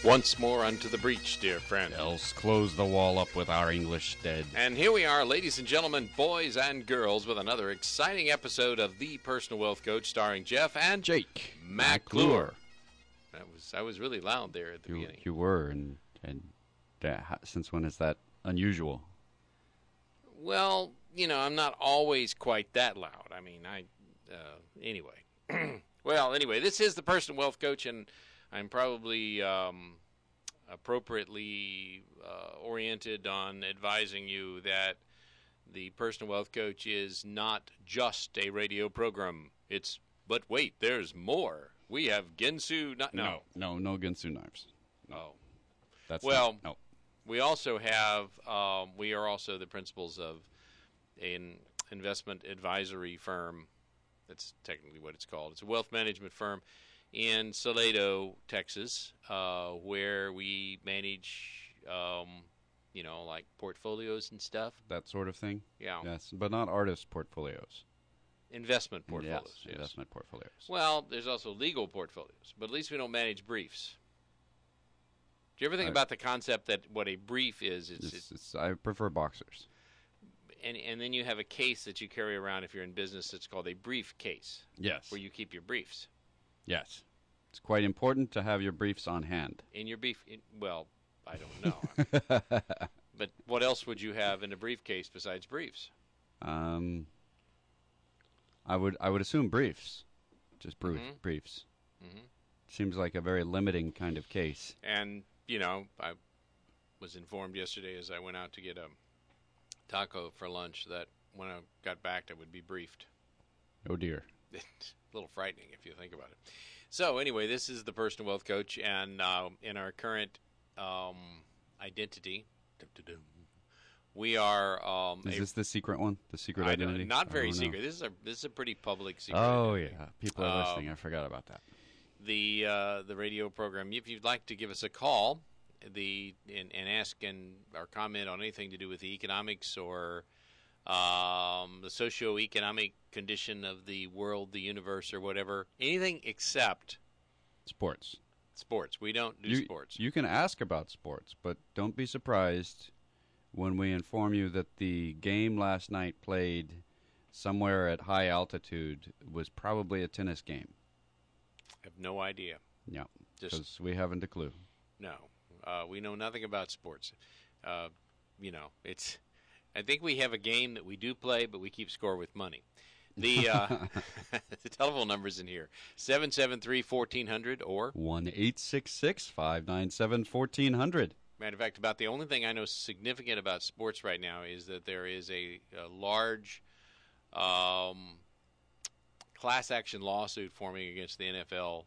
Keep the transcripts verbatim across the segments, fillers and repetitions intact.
Once more unto the breach, dear friend. Else close the wall up with our English dead. And here we are, ladies and gentlemen, boys and girls, with another exciting episode of The Personal Wealth Coach, starring Jeff and Jake McClure. That was I was really loud there at the You, beginning. you were, and and uh, since when is that unusual? Well, you know, I'm not always quite that loud. I mean, I uh, anyway. Well, anyway, this is The Personal Wealth Coach, and I'm probably um, appropriately uh, oriented on advising you that the Personal Wealth Coach is not just a radio program. It's, but wait, there's more. We have Ginsu, not, no. No, no, no Ginsu knives. Oh. That's Well, not, no. we also have, um, we are also the principals of an investment advisory firm. That's technically what it's called. It's a wealth management firm in Salado, Texas, uh, where we manage, um, you know, like portfolios and stuff. That sort of thing? Yeah. Yes, but not artist portfolios. Investment portfolios. Yes, yes. investment portfolios. Well, there's also legal portfolios, but at least we don't manage briefs. Do you ever think I, about the concept that what a brief is? It's, it's, it's, it's, I prefer boxers. and and then you have a case that you carry around if you're in business. It's called a briefcase. Yes. Where you keep your briefs. Yes. It's quite important to have your briefs on hand. In your brief, in, well, I don't know. But what else would you have in a briefcase besides briefs? Um, I would I would assume briefs, just brief, Mm-hmm. briefs. Mm-hmm. Seems like a very limiting kind of case. And, you know, I was informed yesterday as I went out to get a taco for lunch that when I got back I would be briefed. Oh dear. It's a little frightening if you think about it. So anyway, this is the Personal Wealth Coach, and uh, in our current um, identity, we are. Um, Is a, this the secret one? The secret I identity? don't, not very I don't secret. know. This is a this is a pretty public secret. Oh identity. yeah, people are Um, listening. I forgot about that. The uh, the radio program. If you'd like to give us a call, the and, and ask and or comment on anything to do with the economics or um, the socio-economic condition of the world, the universe, or whatever, anything except Sports. sports. We don't do You, sports. you can ask about sports, but don't be surprised when we inform you that the game last night played somewhere at high altitude was probably a tennis game. I have no idea. Yeah, Just because we haven't a clue. no. Uh, we know nothing about sports. Uh, you know, it's. I think we have a game that we do play, but we keep score with money. The uh, the telephone number's in here: seven seven three fourteen hundred or one eight six six five nine seven fourteen hundred. Matter of fact, about the only thing I know significant about sports right now is that there is a, a large um, class action lawsuit forming against the N F L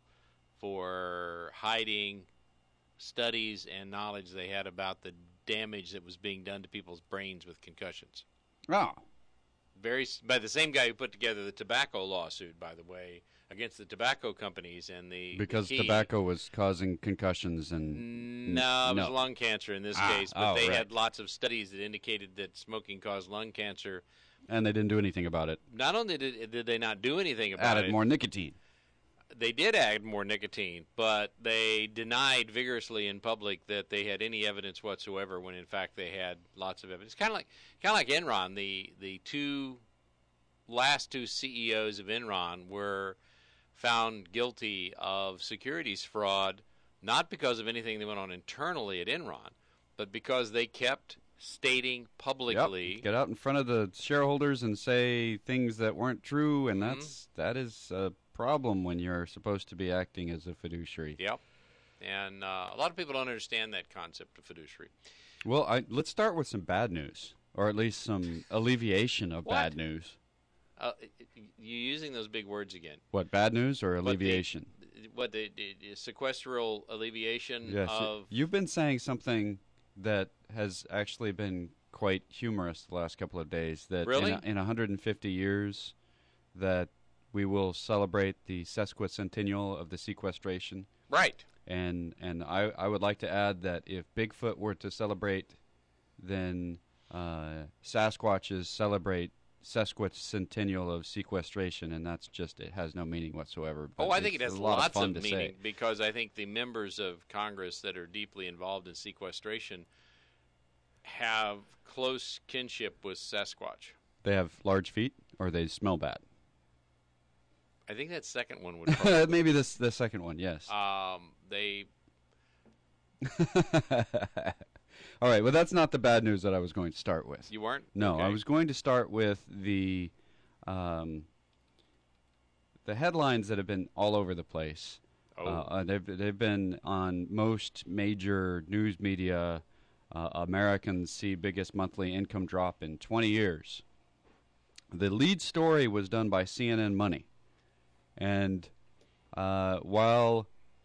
for hiding studies and knowledge they had about the damage that was being done to people's brains with concussions. Oh, Very by the same guy who put together the tobacco lawsuit, by the way, against the tobacco companies and the because the key, tobacco was causing concussions and No, it was no. lung cancer in this Ah, case, but oh, they right. had lots of studies that indicated that smoking caused lung cancer. and they didn't do anything about it. Not only did, did they not do anything about Added it, more nicotine. they did add more nicotine, but they denied vigorously in public that they had any evidence whatsoever when in fact they had lots of evidence. Kind of like kind of like Enron, the the two last two C E Os of Enron were found guilty of securities fraud, not because of anything that went on internally at Enron, but because they kept stating publicly. Yep. Get out in front of the shareholders and say things that weren't true, and Mhm. that's that is a problem when you're supposed to be acting as a fiduciary. Yep. And uh, a lot of people don't understand that concept of fiduciary. Well, I, let's start with some bad news, or at least some alleviation of What? bad news. Uh, you're using those big words again. What, bad news or What the- alleviation? What the, the, the sequestral alleviation Yes, of you've been saying something that has actually been quite humorous the last couple of days. That Really? in, a, in one hundred fifty years, that we will celebrate the sesquicentennial of the sequestration. right. And and I, I would like to add that if Bigfoot were to celebrate, then uh, Sasquatches celebrate sesquicentennial of sequestration, and that's just, it has no meaning whatsoever. Oh, I think it has a lot lots of, fun of to meaning say. because I think the members of Congress that are deeply involved in sequestration have close kinship with Sasquatch. They have large feet, or they smell bad. I think that second one would probably maybe this the second one. Yes. Um, they. All right. Well, that's not the bad news that I was going to start with. You weren't? No, okay. I was going to start with the um, the headlines that have been all over the place. Oh. Uh, they've they've been on most major news media. Uh, Americans see biggest monthly income drop in twenty years. The lead story was done by C N N Money, and uh, while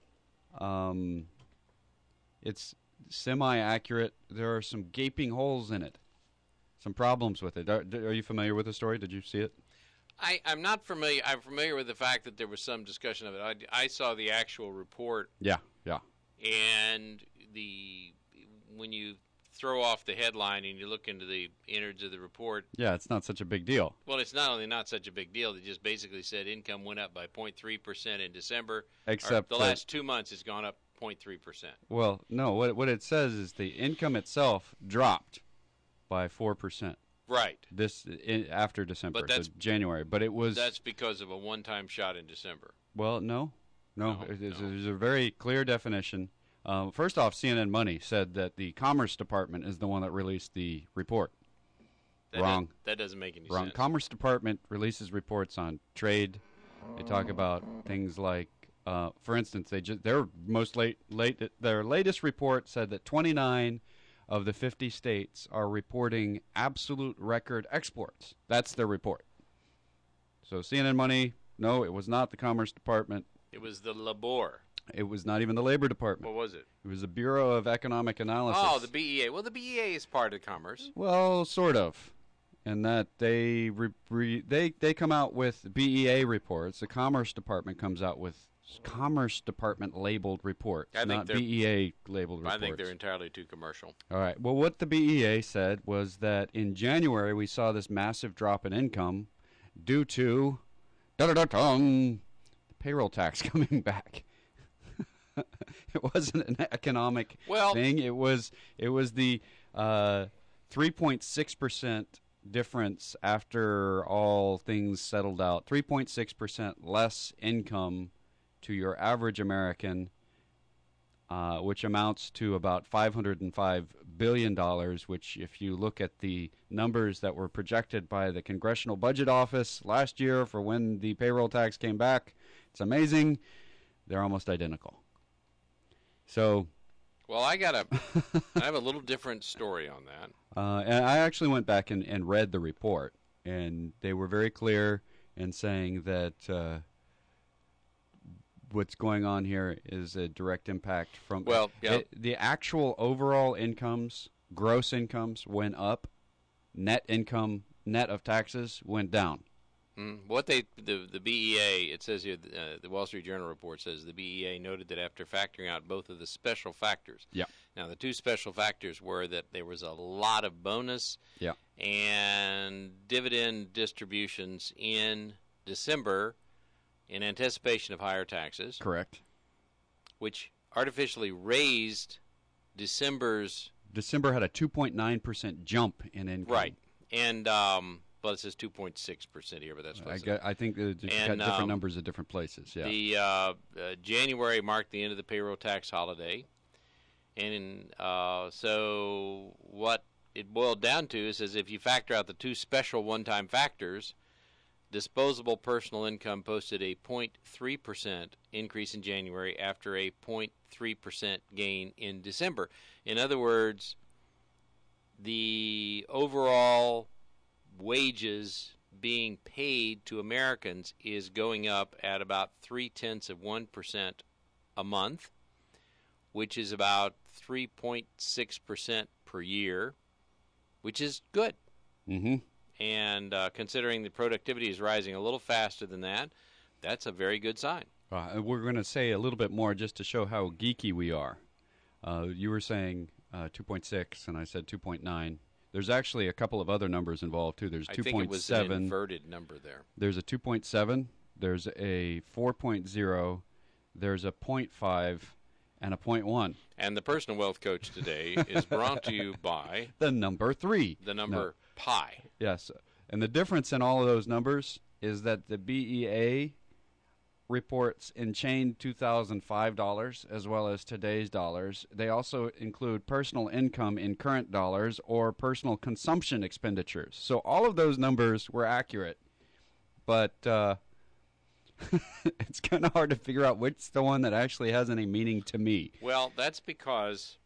um, it's semi-accurate, there are some gaping holes in it, some problems with it. Are, are you familiar with the story? Did you see it? I, I'm not familiar. I'm familiar with the fact that there was some discussion of it. I, I saw the actual report. Yeah, yeah. And the when you throw off the headline and you look into the innards of the report. Yeah, it's not such a big deal. Well, it's not only not such a big deal. They just basically said income went up by zero point three percent in December. Except the last two months it's gone up zero point three percent. Well, no, what what it says is the income itself dropped by four percent. Right. This in, after December, but that's, so January. But it was that's because of a one-time shot in December. Well, no, no. no, it, no. There's a very clear definition. Um, first off, C N N Money said that the Commerce Department is the one that released the report. That Wrong. Does, that doesn't make any Wrong. sense. Commerce Department releases reports on trade. They talk about things like, uh, for instance, they just their most late late their latest report said that twenty-nine of the fifty states are reporting absolute record exports. That's their report. So C N N Money, no, it was not the Commerce Department. It was the Labor. It was not even the Labor Department. What was it? It was the Bureau of Economic Analysis. Oh, the B E A. Well, the B E A is part of commerce. Well, sort of. And that they re, re, they they come out with B E A reports. The Commerce Department comes out with Commerce Department labeled reports, I think not they're- B E A labeled I reports. think they're entirely too commercial. All right. Well, what the B E A said was that in January we saw this massive drop in income due to da-da-da-dum, the payroll tax coming back. It wasn't an economic Well- thing. It was it was the uh, three point six percent difference after all things settled out. three point six percent less income to your average American, uh, which amounts to about five hundred five billion dollars, which if you look at the numbers that were projected by the Congressional Budget Office last year for when the payroll tax came back, it's amazing. They're almost identical. So, Well, I got a, I have a little different story on that. uh, and I actually went back and, and read the report, and they were very clear in saying that uh, what's going on here is a direct impact from Well, yeah. it, the actual overall incomes, gross incomes went up, net income, net of taxes went down. Mm, what they the the B E A, it says here, uh, the Wall Street Journal report says the B E A noted that after factoring out both of the special factors. Yeah. Now the two special factors were that there was a lot of bonus. Yeah. And dividend distributions in December in anticipation of higher taxes, Correct. which artificially raised December's December had a two point nine percent jump in income. right, and um, well, it says two point six percent here, but that's what I, it says. get, I think that you got And, different um, numbers at different places. Yeah. The uh, uh, January marked the end of the payroll tax holiday, and uh, so what it boiled down to is, is if you factor out the two special one-time factors, disposable personal income posted a zero point three percent increase in January after a zero point three percent gain in December. In other words, the overall wages being paid to Americans is going up at about three-tenths of one percent a month, which is about three point six percent per year, which is good. Mm-hmm. And uh, considering the productivity is rising a little faster than that, that's a very good sign. Uh, we're going to say a little bit more just to show how geeky we are. Uh, you were saying uh, two point six, and I said two point nine. There's actually a couple of other numbers involved too. There's I two think it point was an seven. inverted number there. There's a two point seven. There's a four point oh. There's a point five, and a point one. And the personal wealth coach today is brought to you by The number three. the number No. pi. Yes, and the difference in all of those numbers is that the B E A reports in chain two thousand five dollars as well as today's dollars. They also include personal income in current dollars or personal consumption expenditures. So all of those numbers were accurate, but uh, it's kind of hard to figure out which the one that actually has any meaning to me. Well, that's because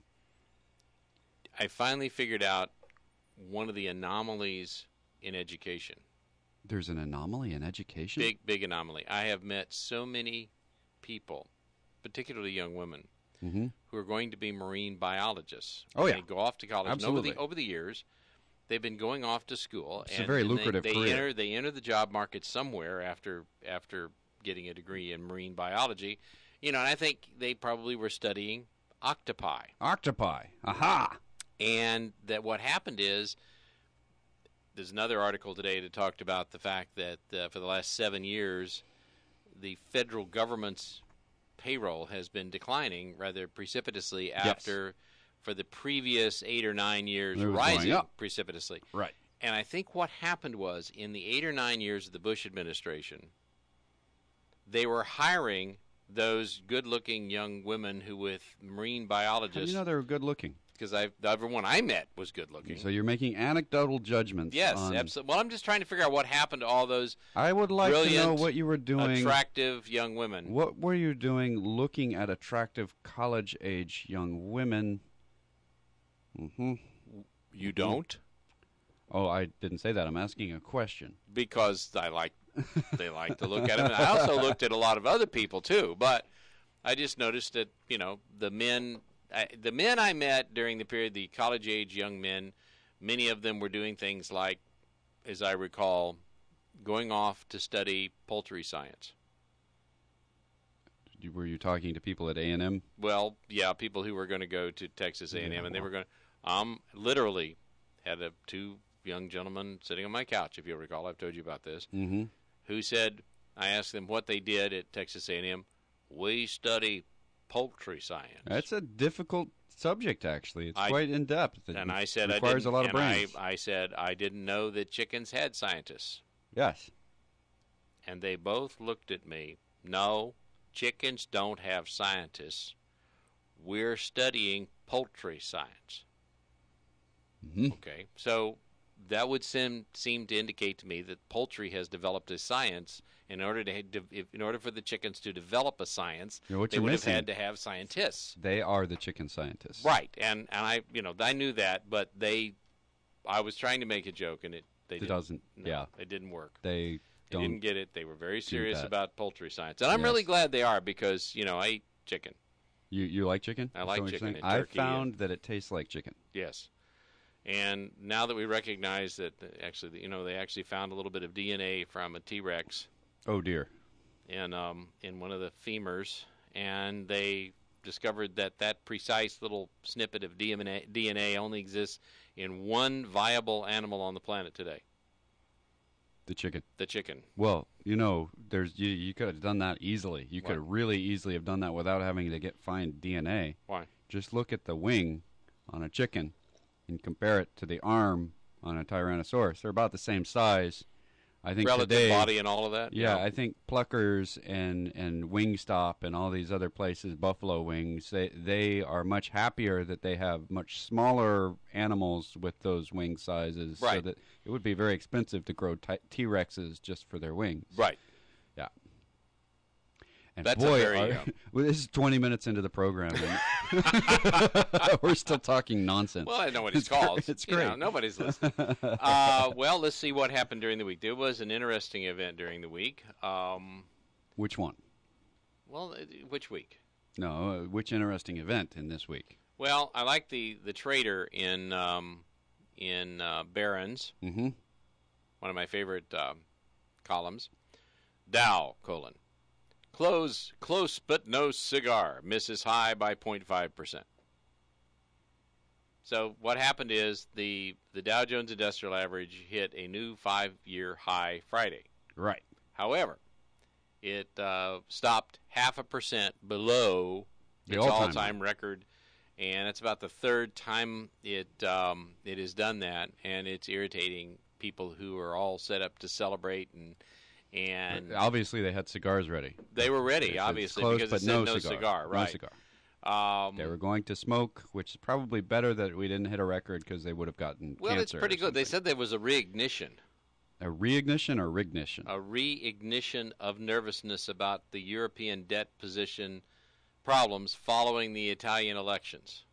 I finally figured out one of the anomalies in education. There's an anomaly in education? Big, big anomaly. I have met so many people, particularly young women, Mm-hmm. who are going to be marine biologists. Oh, yeah. They go off to college. And Absolutely. over the, over the years, they've been going off to school. It's a and, very and lucrative they, they career. Enter, they enter the job market somewhere after after getting a degree in marine biology. You know, and I think they probably were studying octopi. Octopi. Aha! And that what happened is, there's another article today that talked about the fact that uh, for the last seven years, the federal government's payroll has been declining rather precipitously Yes. after, for the previous eight or nine years, It was going rising up. precipitously. Right. And I think what happened was, in the eight or nine years of the Bush administration, they were hiring those good-looking young women who, with marine How do biologists, you know they were good looking? because I the everyone I met was good-looking. So you're making anecdotal judgments. Yes, on, absolutely. Well, I'm just trying to figure out what happened to all those I would like to know brilliant, what you were doing. attractive young women. What were you doing looking at attractive college-age young women? Mm-hmm. You don't? Oh, I didn't say that. I'm asking a question. Because I like they like to look at them. And I also looked at a lot of other people too, but I just noticed that, you know, the men I, the men I met during the period, the college-age young men, many of them were doing things like, as I recall, going off to study poultry science. You- Were you talking to people at A and M? Well, yeah, people who were going to go to Texas A and M, and they were going to, um, literally had a, two young gentlemen sitting on my couch, if you'll recall. I've told you about this, Mm-hmm. who said, I asked them what they did at Texas A and M. We study poultry science. That's a difficult subject, actually. It's I- quite in depth. It and I said, requires I a lot of and I, brains. I said, I didn't know that chickens had scientists. Yes. And they both looked at me. No, chickens don't have scientists. We're studying poultry science. Mm-hmm. Okay, so that would seem seem to indicate to me that poultry has developed a science. In order to, if, in order for the chickens to develop a science, You know what they you're would missing? have had to have scientists. They are the chicken scientists. Right, and and I, you know, I knew that, but they, I was trying to make a joke, and it they It didn't, doesn't. no, Yeah. it didn't work. They They don't. didn't get it. They were very serious that. about poultry science, and I'm Yes. really glad they are because you know I eat chicken. You you like chicken? I Is like that what you're chicken saying? and I turkey found that it tastes like chicken. Yes. And now that we recognize that, uh, actually, you know, they actually found a little bit of D N A from a T-Rex Oh dear. in um, in one of the femurs, and they discovered that that precise little snippet of D N A, D N A only exists in one viable animal on the planet today, The chicken. the chicken. Well, you know, there's you, you could have done that easily. You could What? really easily have done that without having to get find D N A. Why? Just look at the wing on a chicken and compare it to the arm on a Tyrannosaurus. They're about the same size. I think Relative today, body and all of that? yeah, No. I think Pluckers and and Wingstop and all these other places, Buffalo Wings, they they are much happier that they have much smaller animals with those wing sizes, so Right. that it would be very expensive to grow T- T-Rexes just for their wings. Right. Yeah. And That's a boy, very, are- uh, well, this is twenty minutes into the program. and we're still talking nonsense. Well, I know what it's, It's gr- called. it's You know, great. nobody's listening. uh, well, let's see what happened during the week. There was an interesting event during the week. Um, Which one? well, uh, which week? No, uh, which interesting event in this week? Well, I like the, the trader in um, in uh, Barron's, Mm-hmm. one of my favorite um, columns. Dow, colon. Close, close but no cigar. Misses high by zero point five percent. So what happened is the the Dow Jones Industrial Average hit a new five-year high Friday. Right. However, it uh, stopped half a percent below The its all-time all-time record, and it's about the third time it um, it has done that, and it's irritating people who are all set up to celebrate and and Obviously, they had cigars ready. they were ready, It's obviously, close, because but it said no no cigar. cigar, right? No cigar. Um, They were going to smoke, which is probably better that we didn't hit a record because they would have gotten well, cancer. it's pretty or good. They something. said there was a reignition, A reignition or rignition? a reignition of nervousness about the European debt position problems following the Italian elections.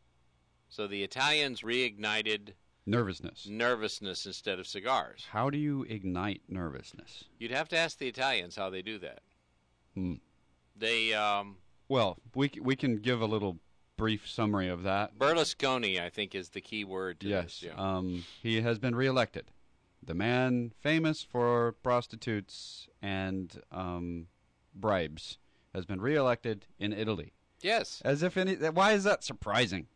So the Italians reignited Nervousness. nervousness instead of cigars. How do you ignite nervousness? You'd have to ask the Italians how they do that. Hmm. They um, Well, we c- we can give a little brief summary of that. Berlusconi, I think, is the key word to Yes. this. Yeah. Um, he has been reelected. The man famous for prostitutes and um, bribes has been reelected in Italy. Yes. As if any. Why is that surprising?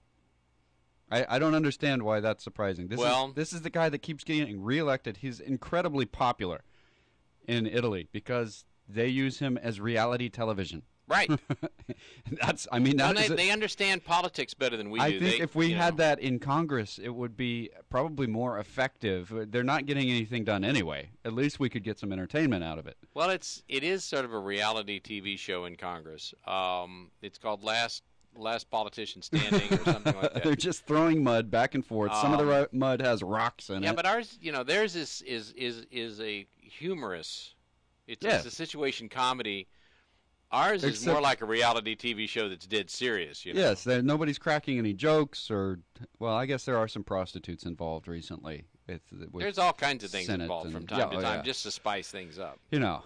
I, I don't understand why that's surprising. This Well- is this is the guy that keeps getting reelected. He's incredibly popular in Italy because they use him as reality television. Right. That's. I mean, Well, that they, is a- they understand politics better than we I do. think They- if we you had know, that in Congress, it would be probably more effective. They're not getting anything done anyway. At least we could get some entertainment out of it. Well, it's it is sort of a reality T V show in Congress. Um, it's called Last Last Politician Standing or something like that. They're just throwing mud back and forth. Some of the Um, ro- mud has rocks in Yeah, it. but ours, you know, theirs is is is is a humorous. It's, Yeah. it's a situation comedy. Ours is Except- more like a reality T V show that's dead serious. You know? Yes, there, nobody's cracking any jokes or. Well, I guess there are some prostitutes involved recently. With, with There's all kinds of things Senate involved and- from time yeah, to oh, time, yeah. just to spice things up. You know.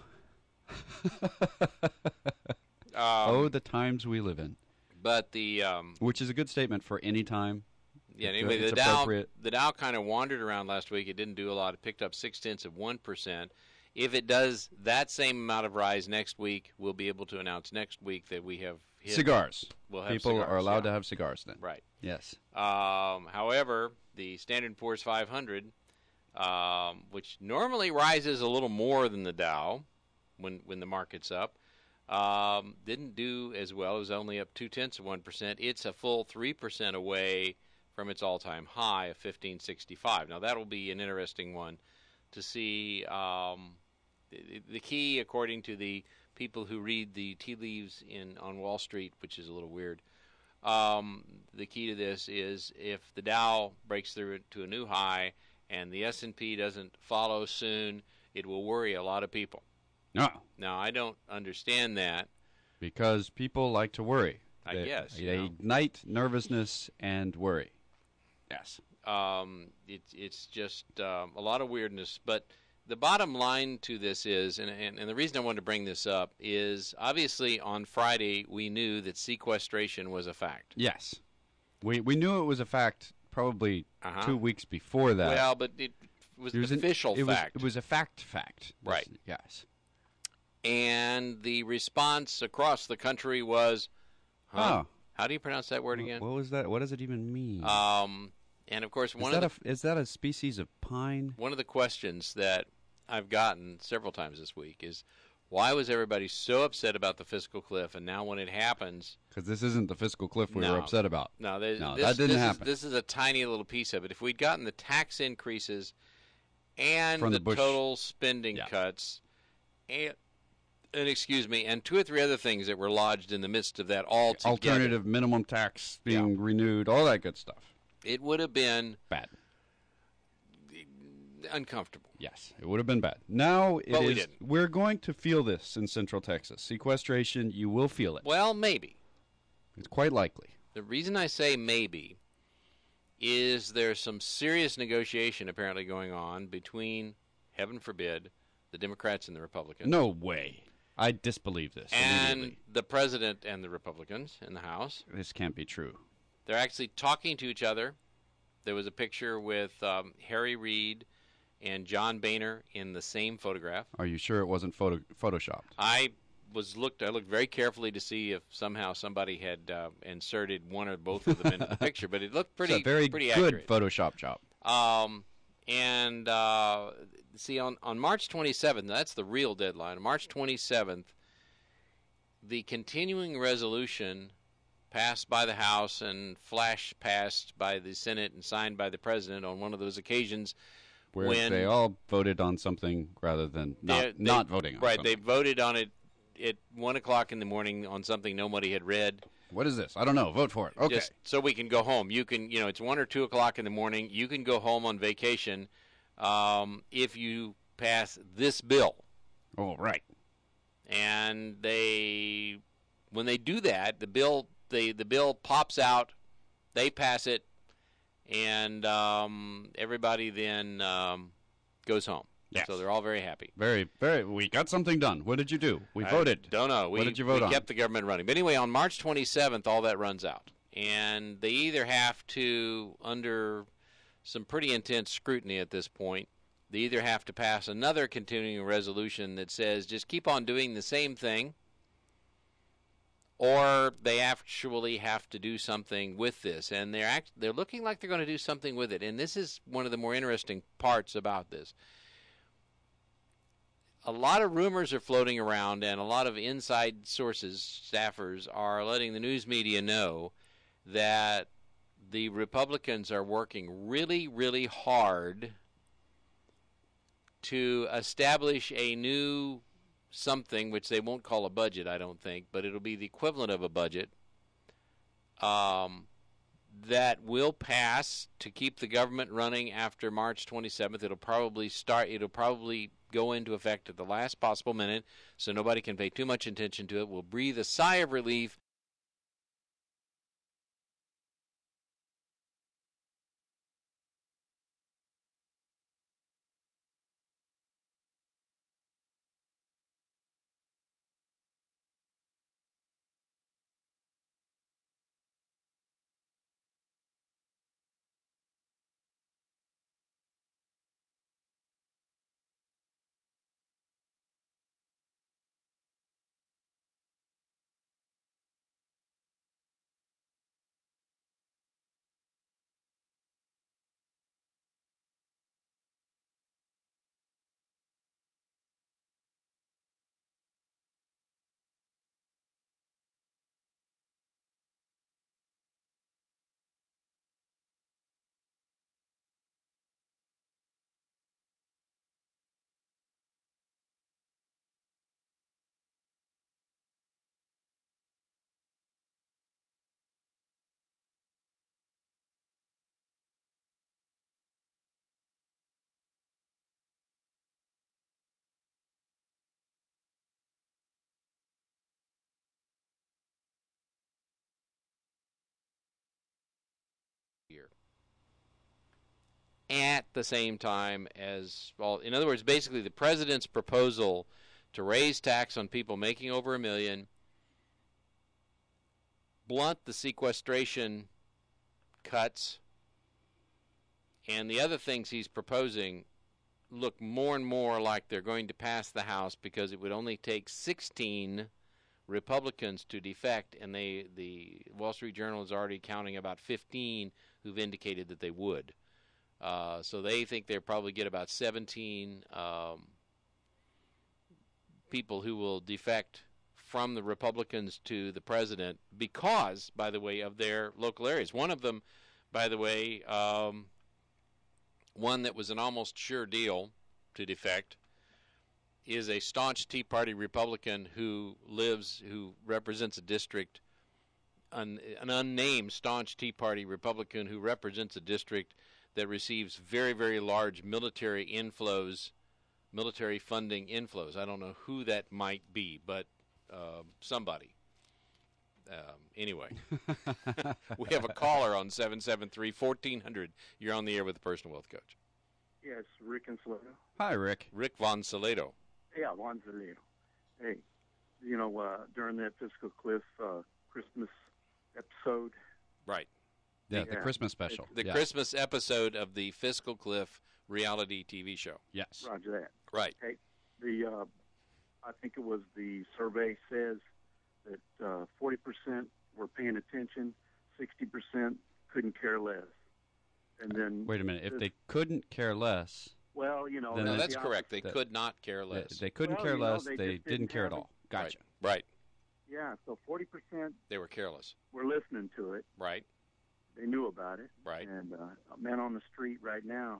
Um, oh, the times we live in. but the um, Which is a good statement for any time. yeah. It's, Anyway, uh, the it's Dow appropriate. the Dow kind of wandered around last week. It didn't do a lot. It picked up six tenths of one percent. If it does that same amount of rise next week, we'll be able to announce next week that we have hit. Cigars. We'll have People cigars, are allowed yeah. to have cigars then. Right. Yes. Um, however, the Standard and Poor's five hundred, um, which normally rises a little more than the Dow when when the market's up, um, didn't do as well. It was only up two tenths of one percent. It's a full three percent away from its all-time high of fifteen sixty-five. Now that'll be an interesting one to see. Um, the, the key, according to the people who read the tea leaves in on Wall Street, which is a little weird. Um, the key to this is if the Dow breaks through to a new high and the S and P doesn't follow soon, it will worry a lot of people. No. Now, I don't understand that. Because people like to worry. I they, guess, They you know. ignite nervousness and worry. Yes. Um, it, it's just um, a lot of weirdness. But the bottom line to this is, and, and, and the reason I wanted to bring this up is, obviously on Friday we knew that sequestration was a fact. Yes. We we knew it was a fact probably Uh-huh. two weeks before that. Well, but it was It was an an- official it was, fact. it was a fact fact. This- Right. Yes. And the response across the country was, huh? Oh. How do you pronounce that word again? What was that? What does it even mean? Um, and of course, is, one that of the a, is that a species of pine? one of the questions that I've gotten several times this week is, why was everybody so upset about the fiscal cliff? And now, when it happens, Because this isn't the fiscal cliff we No. were upset about. no, there- No, this, that didn't this happen. Is, this is a tiny little piece of it. If we'd gotten the tax increases and From the, the Bush- total spending Yeah. cuts, and, and excuse me, and two or three other things that were lodged in the midst of that all together, Alternative minimum tax being renewed, all that good stuff. it would have been Bad. uncomfortable. Yes, it would have been bad. Now it But we is- didn't. We're going to feel this in Central Texas. Sequestration, you will feel it. Well, maybe. It's quite likely. The reason I say maybe is there's some serious negotiation apparently going on between, heaven forbid, the Democrats and the Republicans. No way. I disbelieve this. And immediately. the president and the Republicans in the House. This can't be true. They're actually talking to each other. There was a picture with um, Harry Reid and John Boehner in the same photograph. Are you sure it wasn't photo photoshopped? I was looked. I looked very carefully to see if somehow somebody had uh, inserted one or both of them into the picture, but it looked pretty, it's a very pretty good accurate. Photoshop job. Um, and uh, see, on on March twenty-seventh, that's the real deadline. March twenty-seventh, the continuing resolution passed by the House and flash passed by the Senate and signed by the President on one of those occasions where when they all voted on something rather than not, they, not voting on right, something. Right, they voted on it at one o'clock in the morning on something nobody had read. What is this? I don't know. Vote for it. Okay. Just so we can go home. You can, you know, it's one or two o'clock in the morning. You can go home on vacation um, if you pass this bill. Oh, right. And they, when they do that, the bill, the the bill pops out. They pass it, and um, everybody then um, goes home. Yes. So they're all very happy. Very, very. We got something done. What did you do? We I voted. Don't know. We, what did you vote we on? kept the government running. But anyway, on March twenty-seventh, all that runs out. And they either have to, under some pretty intense scrutiny at this point, they either have to pass another continuing resolution that says just keep on doing the same thing, or they actually have to do something with this. And they're act- they're looking like they're going to do something with it. And this is one of the more interesting parts about this. A lot of rumors are floating around, and a lot of inside sources, staffers, are letting the news media know that the Republicans are working really, really hard to establish a new something, which they won't call a budget, I don't think, but it'll be the equivalent of a budget, um, that will pass to keep the government running after March twenty-seventh. It'll probably start, it'll probably go into effect at the last possible minute, so nobody can pay too much attention to it. We'll breathe a sigh of relief. Year. At the same time as, well, in other words, basically the president's proposal to raise tax on people making over a million, blunt the sequestration cuts, and the other things he's proposing look more and more like they're going to pass the House, because it would only take sixteen Republicans to defect, and they the Wall Street Journal is already counting about fifteen who've indicated that they would. Uh, so they think they'll probably get about seventeen um, people who will defect from the Republicans to the president because, by the way, of their local areas. One of them, by the way, um, one that was an almost sure deal to defect, is a staunch Tea Party Republican who lives, who represents a district, an, an unnamed staunch Tea Party Republican who represents a district that receives very, very large military inflows, military funding inflows. I don't know who that might be, but uh, somebody. Um, anyway, we have a caller on seven seven three, fourteen hundred. You're on the air with the Personal Wealth Coach. Yes, Rick and Salado. Hi, Rick. Rick Von Salado. Yeah, Juan Salado. Hey, you know, uh, during that Fiscal Cliff uh, Christmas episode. Right. Yeah, Yeah. the Christmas special. The yeah. Christmas episode of the Fiscal Cliff reality T V show. Yes. Roger that. Right. Hey, the uh, I think it was the survey says that uh, forty percent were paying attention, sixty percent couldn't care less. And then Wait a minute. If this- they couldn't care less, well, you know, Then No, That's that's the correct. They that- could not care they, less. they couldn't Well, care you know, less. they They just didn't didn't care at have it. all. Gotcha. Right. Right. Yeah, so forty percent They were careless. were listening to it. Right. They knew about it. Right. And uh, a man on the street right now,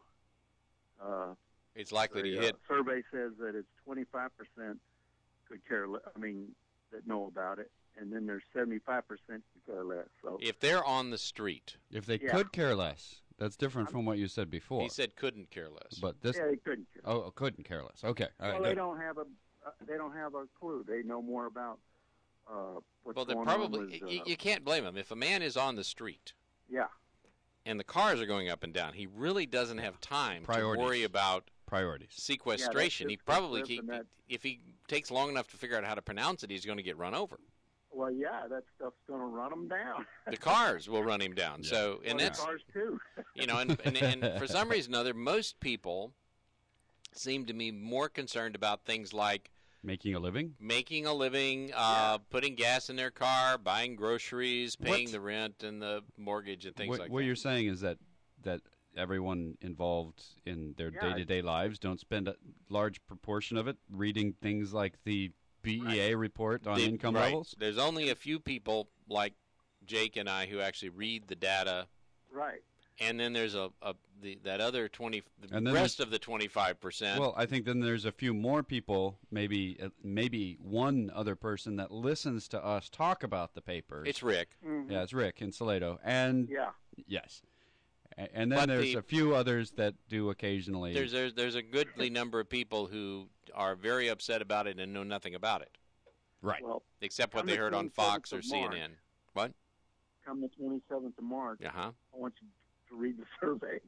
uh, It's likely to the uh, hit. survey says that it's twenty-five percent could care less. I mean, that know about it. And then there's seventy-five percent could care less. So If they're on the street, If they Yeah. could care less, that's different from what you said before. he said couldn't care less. But this, yeah, they couldn't care. oh, couldn't care less. Okay. All right. well, they good. don't have a uh, they don't have a clue. They know more about uh, what's well, they're going probably. on with, y- uh, you can't blame him. If a man is on the street yeah. and the cars are going up and down, he really doesn't have time Priorities. to worry about Priorities. sequestration. Yeah, he that's probably, just he, and that- if he takes long enough to figure out how to pronounce it, he's going to get run over. Well, yeah, that stuff's going to run them down. The cars will run him down. Yeah. So, and well, that's the cars too. you know, and, and, and for some reason or other, most people seem to be more concerned about things like Making a living. making a living, uh, Yeah. putting gas in their car, buying groceries, paying What- the rent and the mortgage and things what like what that. you're saying is that that everyone involved in their Yeah. day-to-day lives don't spend a large proportion of it reading things like the B E A report on The- income right. levels. There's only a few people like Jake and I who actually read the data, Right. and then there's a, a the, that other twenty, the And then rest of the twenty-five percent. Well, I think then there's a few more people, maybe uh, maybe one other person that listens to us talk about the papers. It's Rick. Mhm. Yeah, it's Rick in Salado, and Yeah. yes, A- and then But there's the- a few others that do occasionally. There's, there's there's a goodly number of people who are very upset about it and know nothing about it, right. Well, except what On they the heard on twenty-seventh Fox or of March. C N N. What? come the twenty-seventh of March, Uh huh. I want you to read the survey.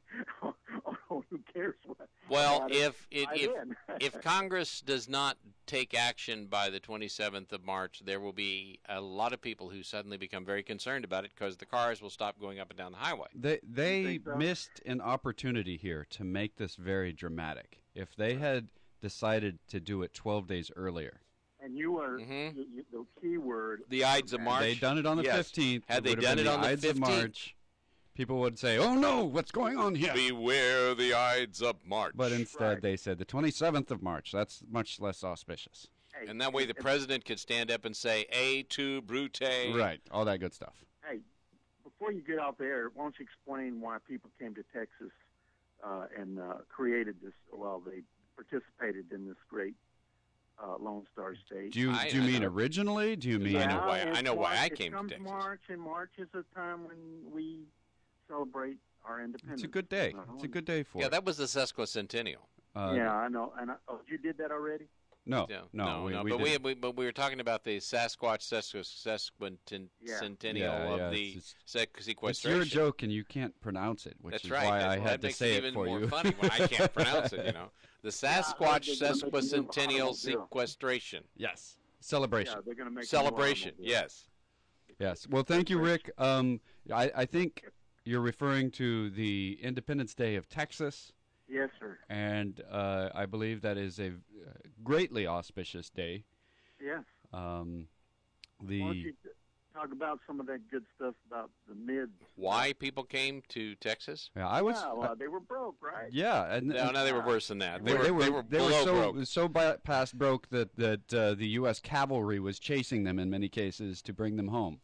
Oh, who cares what? Well, about it if it, by if then. if Congress does not take action by the twenty-seventh of March, there will be a lot of people who suddenly become very concerned about it because the cars will stop going up and down the highway. They they think so? missed an opportunity here to make this very dramatic. If they had decided to do it twelve days earlier, and you were Mhm. you, you, the key word. The Ides of March. they'd done it on the Yes. fifteenth. Had they would've done been it on the Ides of fifteenth? March, people would say, "Oh no, what's going on here?" Beware the Ides of March. But instead, Right. they said the twenty-seventh of March. That's much less auspicious. Hey, and that way the and- president could stand up and say, "A tu Brute." Right, all that good stuff. Hey, before you get off the air, why don't you explain why people came to Texas uh, and uh, created this? Well, they participated in this great uh, Lone Star State. Do you I- do you I mean know. originally? Do you I mean know why- it's I know why March- I it came to comes Texas. March, and March is a time when we celebrate our independence. it's a good day? you know, It's a good day for Yeah, it. that was the sesquicentennial. Uh, yeah, I know. And I, oh, you did that already? No, No, no, we, no. we but we, didn't. we but we were talking about the Sasquatch sesquicentennial Yeah. of yeah, the it's- sec- It's sequestration. your joke, and you can't pronounce it, which That's is right. why That's I why had that to makes say it it even for more you. funny when I can't pronounce it. You know, the Sasquatch they're gonna make a new sesquicentennial automobile. sequestration Yes, celebration. Yeah, they're going to make a new celebration. automobile. Yes. Yes. Well, thank you, Rick. Um, I, I think you're referring to the Independence Day of Texas, Yes, sir. and uh, I believe that is a uh, greatly auspicious day. Yes. Um, Why don't the you t- talk about some of that good stuff about the mids? Why people came to Texas? yeah, I was Yeah, well, they were broke, right? yeah, and, No, and no, they were worse than that. They, Well, were, they were they were they were below so broke. so by, past broke that that uh, the U S cavalry was chasing them in many cases to bring them home.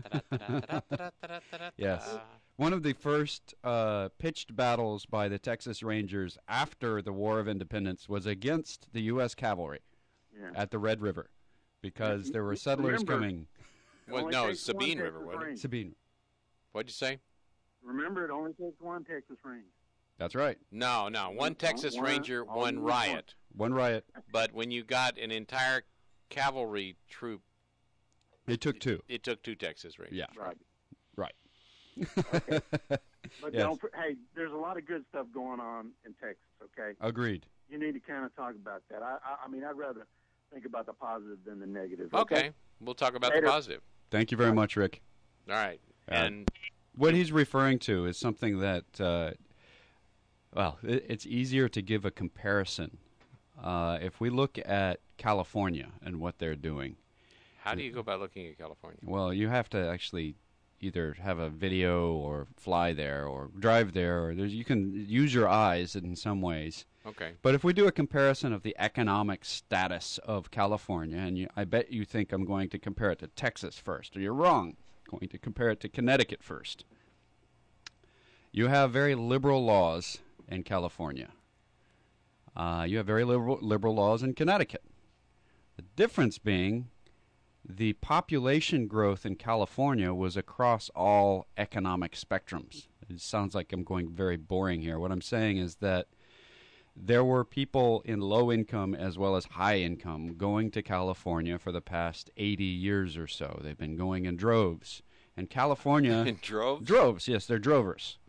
Yes. One of the first uh, pitched battles by the Texas Rangers after the War of Independence was against the U S cavalry Yeah. at the Red River, because Yeah, there were you- settlers remember- coming. It Well, only no, takes one Sabine Texas River, wasn't it? Ranger. Sabine. What'd you say? Remember, it only takes one Texas Ranger. That's right. No, no. One Texas one- Ranger, all one you riot. One riot. But when you got an entire cavalry troop, It took two. it took two Texas Rangers. Yeah. Right. Right. But Yes. don't. for- Hey, there's a lot of good stuff going on in Texas. Okay, Agreed. you need to kind of talk about that. I, I, I mean, I'd rather think about the positive than the negative. Okay. We'll talk about Later. the positive. Thank you very much, Rick. All right. Uh, And What he's referring to is something that, uh, well, it, it's easier to give a comparison uh, if we look at California and what they're doing, How do you go about looking at California? well, you have to actually either have a video or fly there or drive there, or there's, you can use your eyes in some ways. Okay. But if we do a comparison of the economic status of California, and you, I bet you think I'm going to compare it to Texas first, or you're wrong. I'm going to compare it to Connecticut first. You have very liberal laws in California. Uh, you have very liberal, liberal laws in Connecticut. The difference being the population growth in California was across all economic spectrums. It sounds like I'm going very boring here. What I'm saying is that there were people in low income as well as high income going to California for the past eighty years or so. They've been going in droves. And California... In droves? Droves, yes, they're drovers.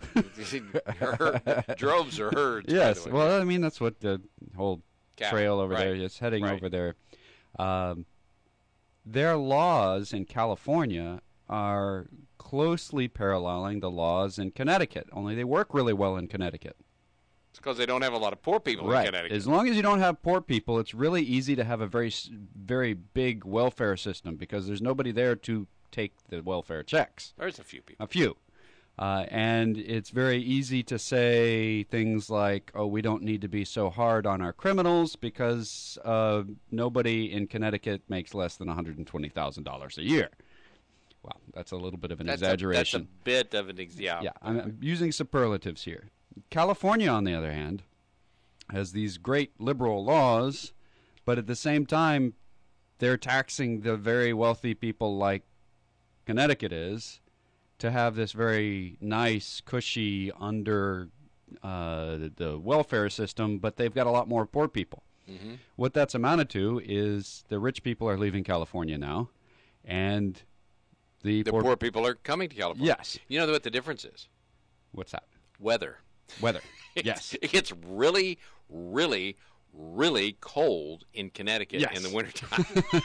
Droves are herds. Yes, by the way. well, I mean, that's what the whole Cattle, trail over right. there is heading Right. over there. Um, their laws in California are closely paralleling the laws in Connecticut, only they work really well in Connecticut. It's because they don't have a lot of poor people Right. in Connecticut. As long as you don't have poor people, it's really easy to have a very, s- very big welfare system because there's nobody there to take the welfare checks. There's a few people. A few. Uh, and it's very easy to say things like, oh, we don't need to be so hard on our criminals because uh, nobody in Connecticut makes less than one hundred twenty thousand dollars a year. Well, that's a little bit of an That's exaggeration. A, that's a bit of an ex- yeah. Yeah, I'm, I'm using superlatives here. California, on the other hand, has these great liberal laws, but at the same time, they're taxing the very wealthy people like Connecticut is to have this very nice, cushy under uh, the, the welfare system, but they've got a lot more poor people. Mm-hmm. What that's amounted to is the rich people are leaving California now, and the, The poor, poor people are coming to California. Yes. You know what the difference is? What's that? Weather. Weather. Yes. It gets really, really, really cold in Connecticut Yes. in the wintertime.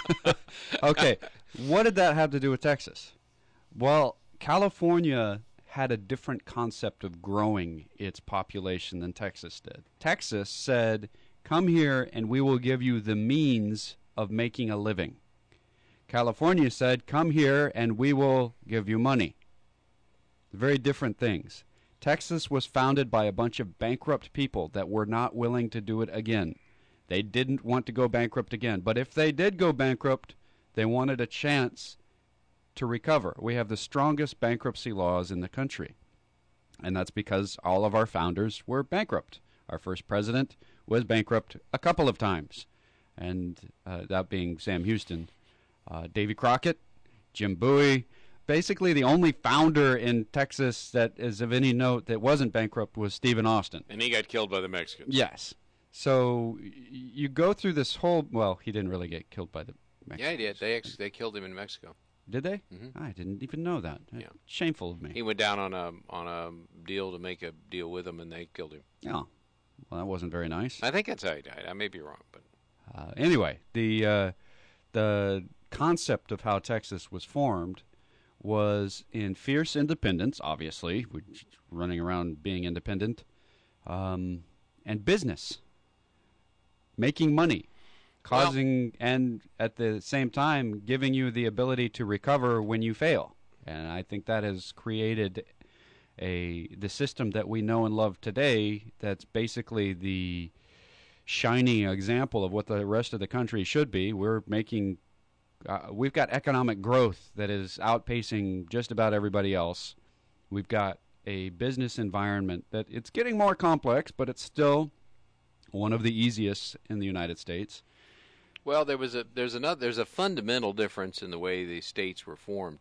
Okay, what did that have to do with Texas? Well, California had a different concept of growing its population than Texas did. Texas said, come here and we will give you the means of making a living. California said, come here and we will give you money. Very different things. Texas was founded by a bunch of bankrupt people that were not willing to do it again. They didn't want to go bankrupt again. But if they did go bankrupt, they wanted a chance to recover. We have the strongest bankruptcy laws in the country. And that's because all of our founders were bankrupt. Our first president was bankrupt a couple of times. And uh, that being Sam Houston, uh, Davy Crockett, Jim Bowie. Basically, the only founder in Texas that is of any note that wasn't bankrupt was Stephen Austin. And he got killed by the Mexicans. Yes. So y- you go through this whole, well, he didn't really get killed by the Mexicans. Yeah, he did. They actually, they killed him in Mexico. Did they? Mhm. I didn't even know that. Yeah. Shameful of me. He went down on a on a deal to make a deal with them, and they killed him. Oh, well, that wasn't very nice. I think that's how he died. I may be wrong, but Uh, anyway, the uh, the concept of how Texas was formed was in fierce independence, obviously, we're just running around being independent, um, and business, making money, causing, and at the same time giving you the ability to recover when you fail. And I think that has created a the system that we know and love today. That's basically the shining example of what the rest of the country should be. We're making, uh, we've got economic growth that is outpacing just about everybody else. We've got a business environment that it's getting more complex, but it's still one of the easiest in the United States. well, there was a there's another there's a fundamental difference in the way the states were formed.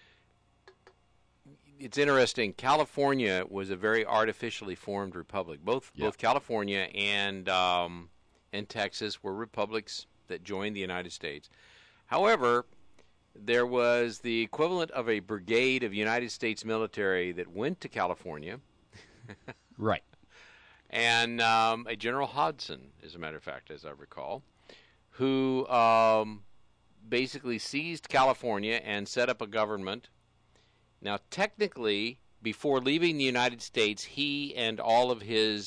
It's interesting. California was a very artificially formed republic. Both Yeah. both California and um, and Texas were republics that joined the United States. However, there was the equivalent of a brigade of United States military that went to California, Right. and um, a General Hodson, as a matter of fact, as I recall, who um, basically seized California and set up a government. Now, technically, before leaving the United States, he and all of his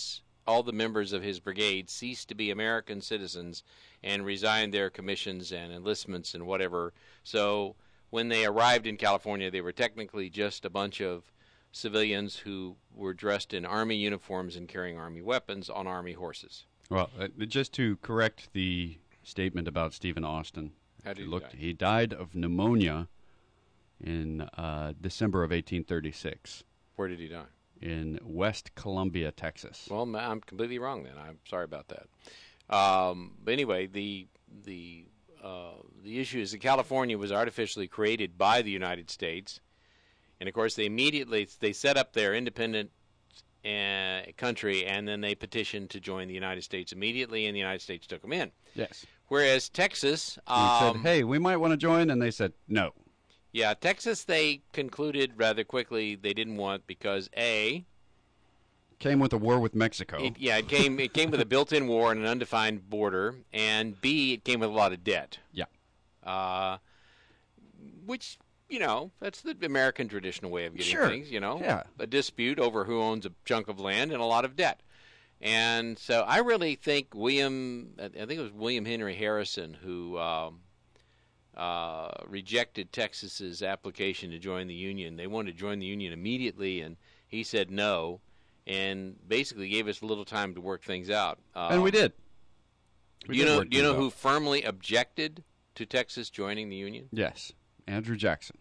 all the members of his brigade ceased to be American citizens and resigned their commissions and enlistments and whatever. So when they arrived in California, they were technically just a bunch of civilians who were dressed in Army uniforms and carrying Army weapons on Army horses. Well, uh, just to correct the statement about Stephen Austin, How did he looked, die? he died of pneumonia in uh, December of eighteen thirty-six Where did he die? in West Columbia, Texas. Well, ma- I'm completely wrong then. I'm sorry about that. Um, but anyway, the the uh, the issue is that California was artificially created by the United States, and of course they immediately they set up their independent uh, country, and then they petitioned to join the United States immediately, and the United States took them in. Yes. Whereas Texas, He um, said, hey, we might want to join, and they said no. yeah, Texas they concluded rather quickly they didn't want because A, Came with a war with Mexico. It, yeah, it came. It came with a built-in war and an undefined border, and B, it came with a lot of debt. Yeah. Uh, which you know, that's the American traditional way of getting Sure. things. You know, Yeah. a dispute over who owns a chunk of land and a lot of debt. And so I really think William, I think it was William Henry Harrison who um, uh, rejected Texas's application to join the Union. They wanted to join the Union immediately, and he said no. And basically gave us a little time to work things out. Um, and we did. We do you did know? work Do you know things who out. firmly objected to Texas joining the Union? Yes. Andrew Jackson.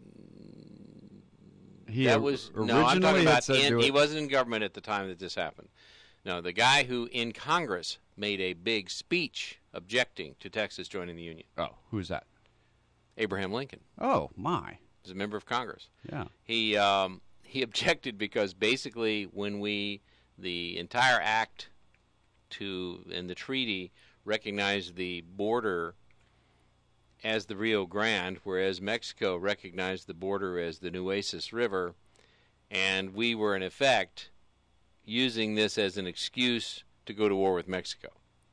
He that or- was originally no. I'm talking had about. said In, do he it- wasn't in government at the time that this happened. No, the guy who in Congress made a big speech objecting to Texas joining the Union. Oh, who's that? Abraham Lincoln Oh, my. was a member of Congress. Yeah. He um, he objected because basically when we the entire act to and the treaty recognized the border as the Rio Grande, whereas Mexico recognized the border as the Nueces River, and we were in effect using this as an excuse to go to war with Mexico,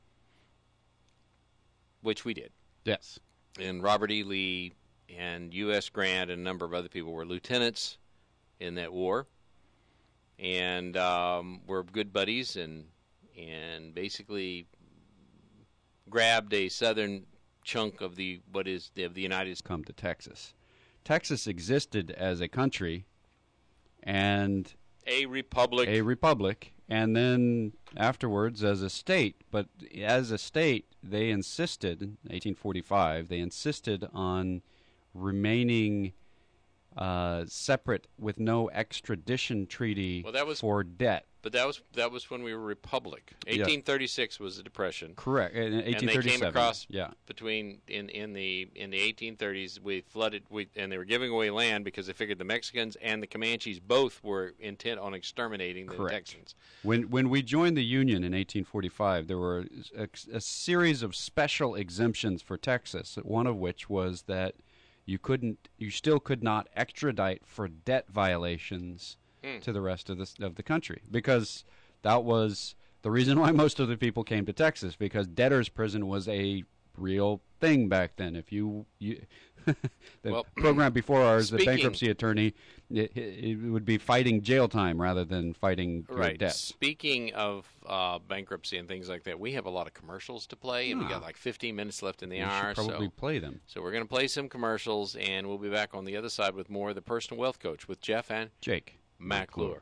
which we did. Yes. And Robert E. Lee and U S. Grant and a number of other people were lieutenants in that war, and um, were good buddies, and and basically grabbed a southern chunk of the what is the, of the United States. Come to Texas. Texas existed as a country and A republic. a republic, and then afterwards as a state. But as a state, they insisted, in eighteen forty-five, they insisted on remaining uh, separate with no extradition treaty Well, that was- for debt. But that was that was when we were a republic. Yeah. eighteen thirty-six was the Depression. Correct. In eighteen And they thirty-seven. came across Yeah. between in, in the in the eighteen thirties. We flooded, we, and they were giving away land because they figured the Mexicans and the Comanches both were intent on exterminating the Correct. Texans. When when we joined the Union in eighteen forty-five, there were a, a series of special exemptions for Texas. One of which was that you couldn't, you still could not extradite for debt violations Hmm. to the rest of the of the country, because that was the reason why most of the people came to Texas, because debtor's prison was a real thing back then. If you, you the Well, program before ours, the speaking- bankruptcy attorney, it, it would be fighting jail time rather than fighting your Right. debt. Speaking of uh, bankruptcy and things like that, we have a lot of commercials to play, and we Ah. got like fifteen minutes left in the We hour. should probably so, play them. so we're going to play some commercials, and we'll be back on the other side with more of the Personal Wealth Coach with Jeff and Jake McClure.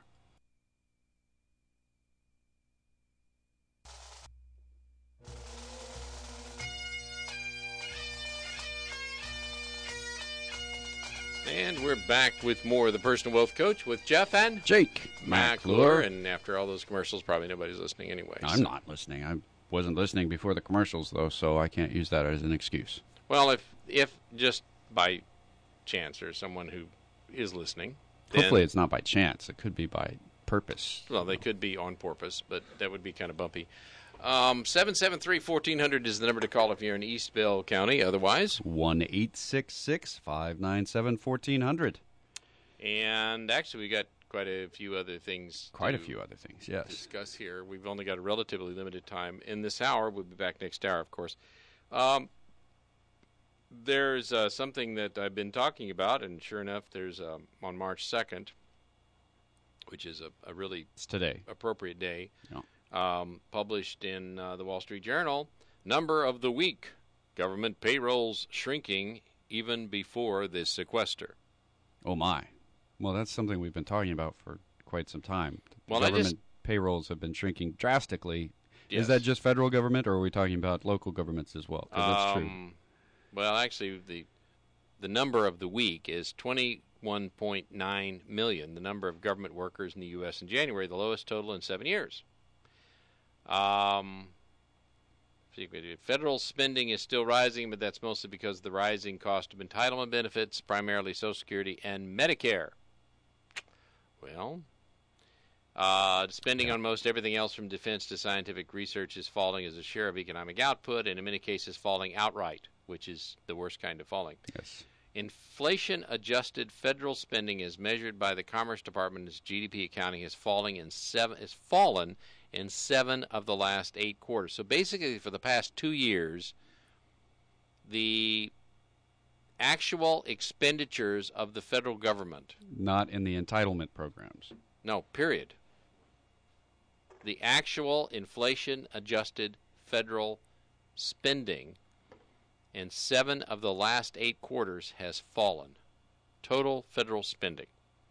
And we're back with more of the Personal Wealth Coach with Jeff and Jake McClure. And after all those commercials, probably nobody's listening anyway. I'm not listening. I wasn't listening before the commercials, though, so I can't use that as an excuse. Well, if if just by chance there's someone who is listening, then, Hopefully it's not by chance. It could be by purpose. well, they could be on purpose, but that would be kind of bumpy. Um, seven seven three, one four zero zero is the number to call if you're in East Bell County. Otherwise, one eight six six, five nine seven, one four zero zero. and actually we got quite a few other things Quite a to few other things, yes. discuss here. We've only got a relatively limited time in this hour. We'll be back next hour, of course. Um, there's uh, something that I've been talking about, and sure enough, there's um, on March second, which is a, a really It's today. appropriate day. Yeah. um, published in uh, the Wall Street Journal, number of the week, government payrolls shrinking even before the sequester. Oh, my. Well, that's something we've been talking about for quite some time. Well, I government just- payrolls have been shrinking drastically. Yes. Is that just federal government, or are we talking about local governments as well? 'Cause that's true. Um, well, actually, the the number of the week is twenty-one point nine million, the number of government workers in the U S in January, the lowest total in seven years. Um, federal spending is still rising, but that's mostly because of the rising cost of entitlement benefits, primarily Social Security and Medicare. Well, uh, spending Yeah. on most everything else from defense to scientific research is falling as a share of economic output, and in many cases falling outright, which is the worst kind of falling. Yes. Inflation-adjusted federal spending, as measured by the Commerce Department's G D P accounting, is falling in seven. Is fallen in seven of the last eight quarters. So basically, for the past two years, the actual expenditures of the federal government, Not in the entitlement programs. no, period. The actual inflation-adjusted federal spending in seven of the last eight quarters has fallen. Total federal spending.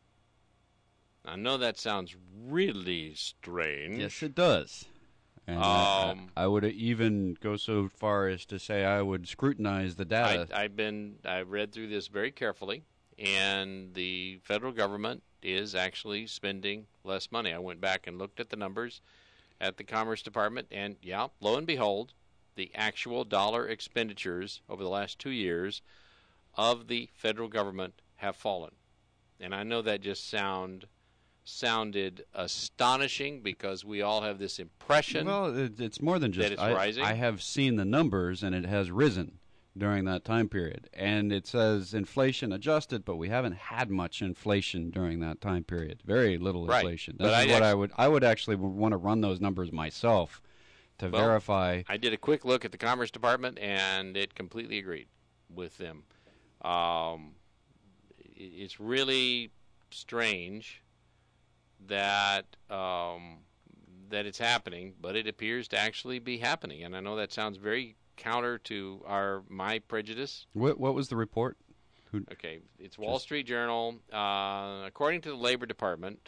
I know that sounds really strange. Yes, it does. And I- Um, I, I would even go so far as to say I would scrutinize the data. I, I've been I read through this very carefully, and the federal government is actually spending less money. I went back and looked at the numbers at the Commerce Department, and yeah, lo and behold, the actual dollar expenditures over the last two years of the federal government have fallen. And I know that just sound sounded astonishing because we all have this impression. Well, it, it's more than just that it's I, rising? I have seen the numbers, and it has risen during that time period. And it says inflation adjusted, but we haven't had much inflation during that time period. Very little Right. inflation. But This I is what I actu- would I would actually want to run those numbers myself to Well, verify. I did a quick look at the Commerce Department, and it completely agreed with them. Um, it- it's really strange that um, that it's happening, but it appears to actually be happening. And I know that sounds very counter to our my prejudice. What, what was the report? Okay, it's Wall Just- Street Journal. Uh, according to the Labor Department,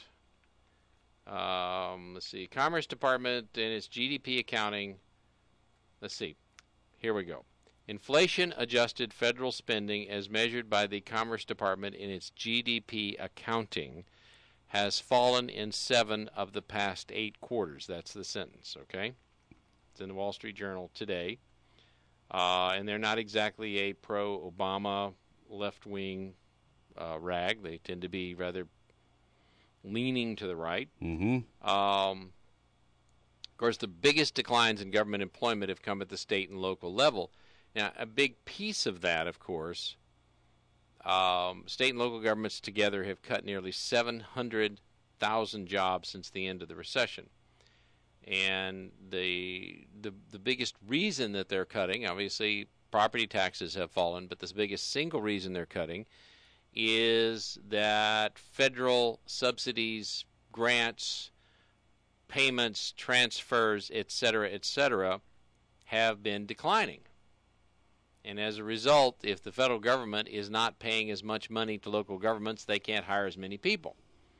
um, let's see, Commerce Department and its G D P accounting. Let's see, here we go. Inflation-adjusted federal spending, as measured by the Commerce Department in its G D P accounting, has fallen in seven of the past eight quarters. That's the sentence. Okay, it's in the Wall Street Journal today, uh, and they're not exactly a pro-Obama left-wing uh, rag. They tend to be rather leaning to the right. Mm-hmm. Um, of course, the biggest declines in government employment have come at the state and local level. Now, a big piece of that, of course, um, state and local governments together have cut nearly seven hundred thousand jobs since the end of the recession. And the, the the biggest reason that they're cutting, obviously, property taxes have fallen, but the biggest single reason they're cutting is that federal subsidies, grants, payments, transfers, et cetera, et cetera, have been declining. And as a result, if the federal government is not paying as much money to local governments, they can't hire as many people.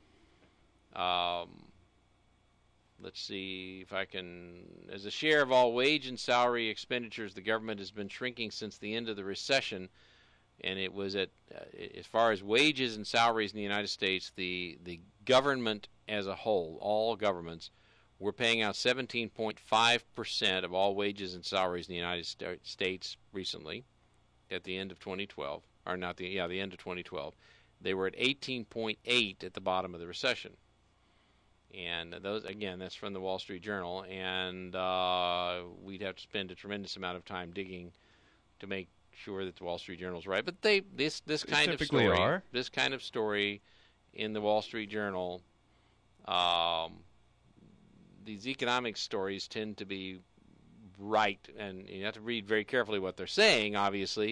Um, let's see if I can... As a share of all wage and salary expenditures, the government has been shrinking since the end of the recession. And it was at, uh, as far as wages and salaries in the United States, the, the government as a whole, all governments, were paying out seventeen point five percent of all wages and salaries in the United States recently, at the end of twenty twelve, or not the, yeah, the end of twenty twelve. They were at eighteen point eight at the bottom of the recession. And those, again, that's from the Wall Street Journal, and uh, we'd have to spend a tremendous amount of time digging to make sure that the Wall Street Journal is right. But they this this They kind of typically story, are. this kind of story in the Wall Street Journal, um, these economic stories tend to be right, and you have to read very carefully what they're saying, obviously,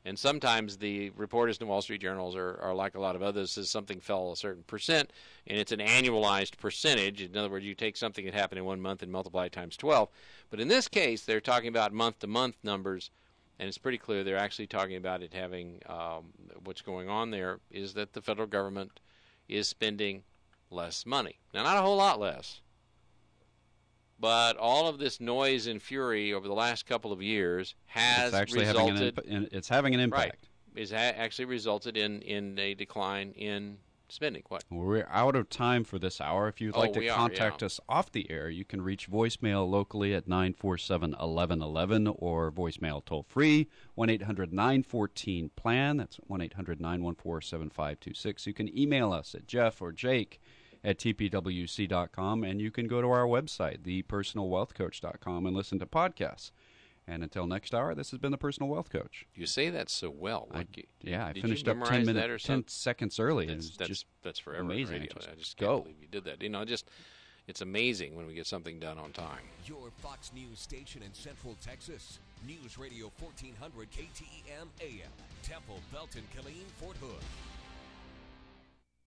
And sometimes the reporters in the Wall Street Journals are, are like a lot of others, says something fell a certain percent, and it's an annualized percentage. In other words, you take something that happened in one month and multiply it times twelve. But in this case, they're talking about month-to-month numbers, and it's pretty clear they're actually talking about it having um, what's going on there is that the federal government is spending less money. Now, not a whole lot less, but all of this noise and fury over the last couple of years has it's actually resulted. Having an imp- it's having an impact. Right, is ha- actually resulted in, in a decline in spending. What? We're out of time for this hour. If you'd Oh, like to we are, contact yeah. us off the air, you can reach voicemail locally at nine four seven, one one one one or voicemail toll free, one eight hundred nine one four plan. That's one eight hundred nine one four seven five two six. You can email us at Jeff or Jake at T P W C dot com, and you can go to our website, the personal wealth coach dot com, and listen to podcasts. And until next hour, this has been the Personal Wealth Coach. You say that so well. Like I, you, yeah, I did finished you up memorize ten that or minutes, ten something? seconds early. That's, It's that's, just that's forever. amazing. Radio. Just I just go. can't believe you did that. You know, just it's amazing when we get something done on time. Your Fox News station in Central Texas. News Radio fourteen hundred K T E M A M. Temple, Belton, Killeen, Fort Hood.